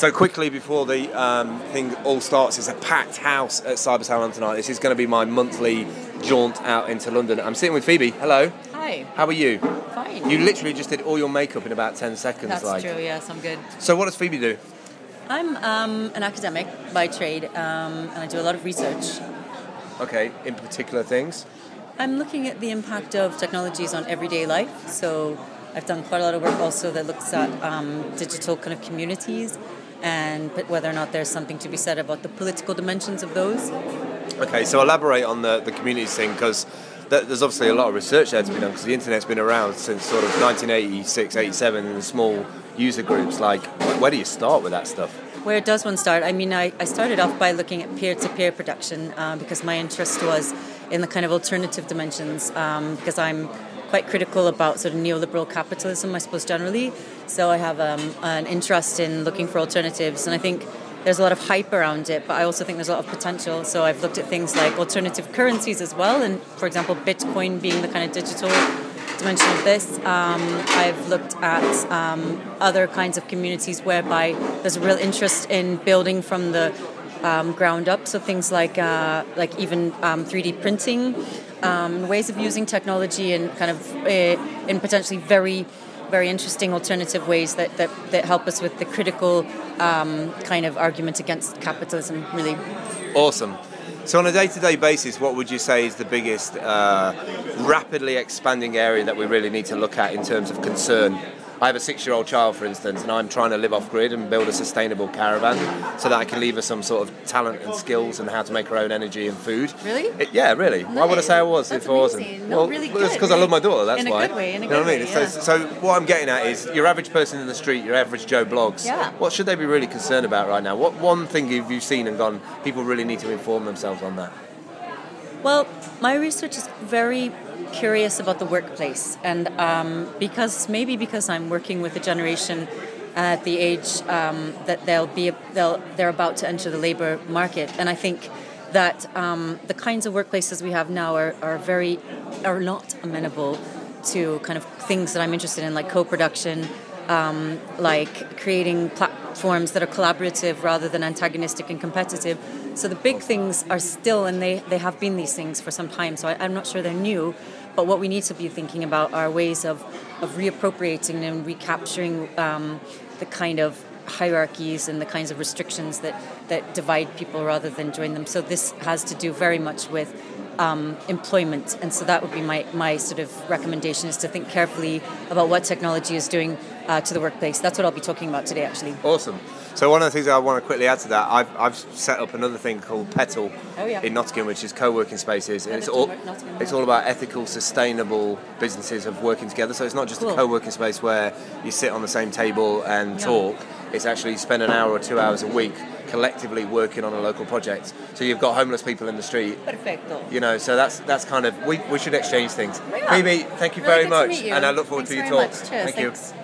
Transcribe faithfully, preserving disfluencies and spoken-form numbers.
So quickly before the um, thing all starts, it's a packed house at Cybersalon tonight. This is going to be my monthly jaunt out into London. I'm sitting with Phoebe. Hello. Hi. How are you? Fine. You literally just did all your makeup in about ten seconds. That's like. true, yes, I'm good. So what does Phoebe do? I'm um, an academic by trade, um, and I do a lot of research. Okay, in particular things? I'm looking at the impact of technologies on everyday life. So I've done quite a lot of work also that looks at um, digital kind of communities and whether or not there's something to be said about the political dimensions of those. Okay, so elaborate on the, the communities thing, because there's obviously a lot of research there to be done, because the internet's been around since sort of nineteen eighty-six, eighty-seven in small user groups. Like, where do you start with that stuff? Where does one start? I mean, I, I started off by looking at peer-to-peer production uh, because my interest was in the kind of alternative dimensions, um, because I'm quite critical about sort of neoliberal capitalism, I suppose, generally. So I have um, an interest in looking for alternatives, and I think there's a lot of hype around it, but I also think there's a lot of potential. So I've looked at things like alternative currencies as well, and for example, Bitcoin being the kind of digital dimension of this. Um, I've looked at um, other kinds of communities whereby there's a real interest in building from the um, ground up. So things like uh, like even um, three D printing, um, ways of using technology in kind of uh, in potentially very very interesting alternative ways that, that, that help us with the critical um, kind of argument against capitalism, really. Awesome. So on a day-to-day basis, what would you say is the biggest uh, rapidly expanding area that we really need to look at in terms of concern? I have a six-year-old child, for instance, and I'm trying to live off-grid and build a sustainable caravan so that I can leave her some sort of talent and skills and how to make her own energy and food. Really? It, yeah, really. Nice. Why would I say I was That's if I wasn't? amazing. No, well, really well, it's good. because I love my daughter, that's in why. a good way, in a you know good what I mean? way, So, yeah. so what I'm getting at is your average person in the street, your average Joe Blogs, Yeah. what should they be really concerned about right now? What one thing have you seen and gone, people really need to inform themselves on that? Well, my research is very curious about the workplace, and um, because maybe because I'm working with a generation at the age um, that they'll be they'll they're about to enter the labor market, and I think that um, the kinds of workplaces we have now are, are very are not amenable to kind of things that I'm interested in, like co-production, um, like creating platforms that are collaborative rather than antagonistic and competitive. So the big things are still, and they, they have been these things for some time, so I, I'm not sure they're new, but what we need to be thinking about are ways of, of reappropriating and recapturing um, the kind of hierarchies and the kinds of restrictions that, that divide people rather than join them. So this has to do very much with um, employment, and so that would be my, my sort of recommendation, is to think carefully about what technology is doing uh, to the workplace. That's what I'll be talking about today, actually. Awesome. So one of the things I want to quickly add to that, I've, I've set up another thing called Petal oh, yeah. in Nottingham, which is co-working spaces, and Yeah, it's that's all Nottingham, it's yeah. all about ethical, sustainable businesses of working together. So it's not just Cool. a co-working space where you sit on the same table and Yeah. talk. It's actually spend an hour or two hours a week collectively working on a local project. So you've got homeless people in the street. Perfecto. You know, so that's that's kind of we, we should exchange things. Yeah. Phoebe, thank you Really very good to much, meet you. and I look forward Thanks to your very talks. much. Cheers. Thank you. Thanks.